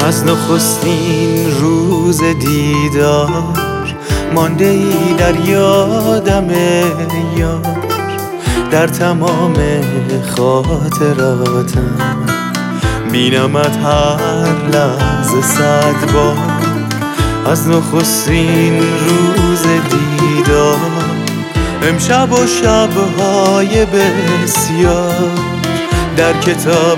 از نخستین روز دیدار مانده ای در یادم یار، در تمام خاطراتم بینمت هر لحظه 100 بار. از نخستین روز دیدار امشب و شبهای بسیار، در کتاب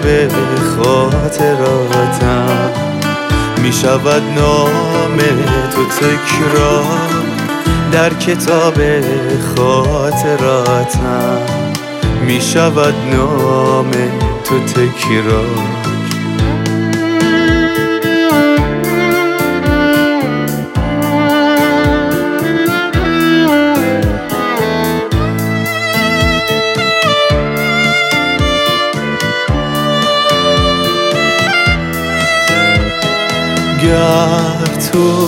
خاطراتم می شود نام تو تکرار، در کتاب خاطراتم می شود نام تو تکرار. گر تو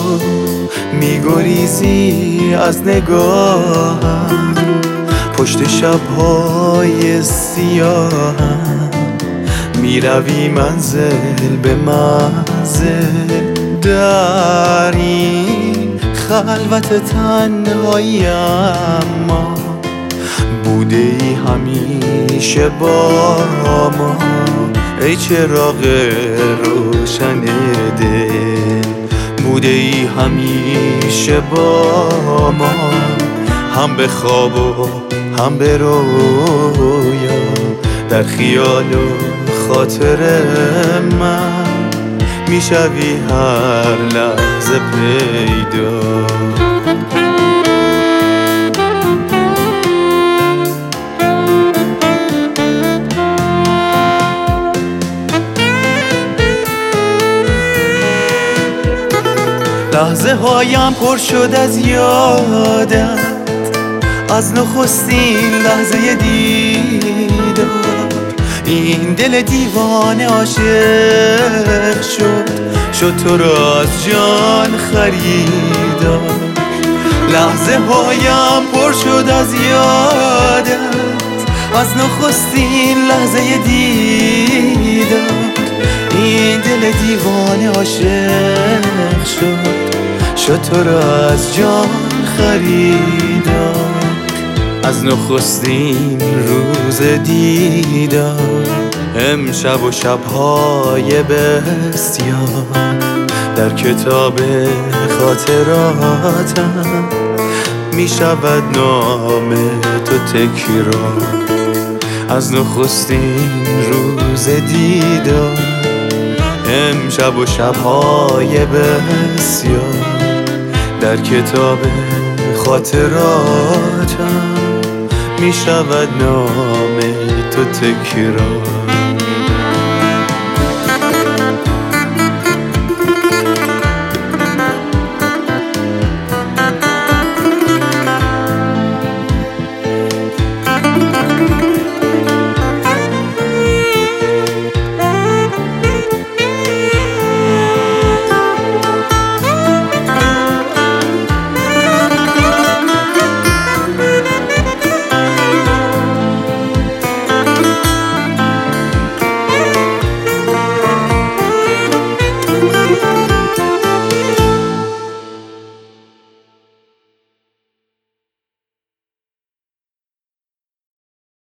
می‌گریزی از نگاهم، پشت شب‌های سیاهم میروی منزل به منزل، در این خلوت تنهایی اما بوده ای همیشه با ما. ای چراغ روشن دل، بوده ای همیشه با ما، هم به خواب و هم به رویا، در خیال و خاطر من میشوی هر لحظه پیدا. لحظه هایم پر شد از یادت، از نخستین لحظه دیدار. این دل دیوانه عاشق شد تو را از جان خریدار. لحظه هایم پر شد از یادت، از نخستین لحظه دیدار. این دل دیوانه عاشق شد تو را از جان خریدار. از نخستین روز دیدار امشب و شبهای بسیار، در کتاب خاطراتم می شود نام تو تکرار. از نخستین روز دیدار امشب و شبهای بسیار، در کتاب خاطراتم می شود نام تو تکرار.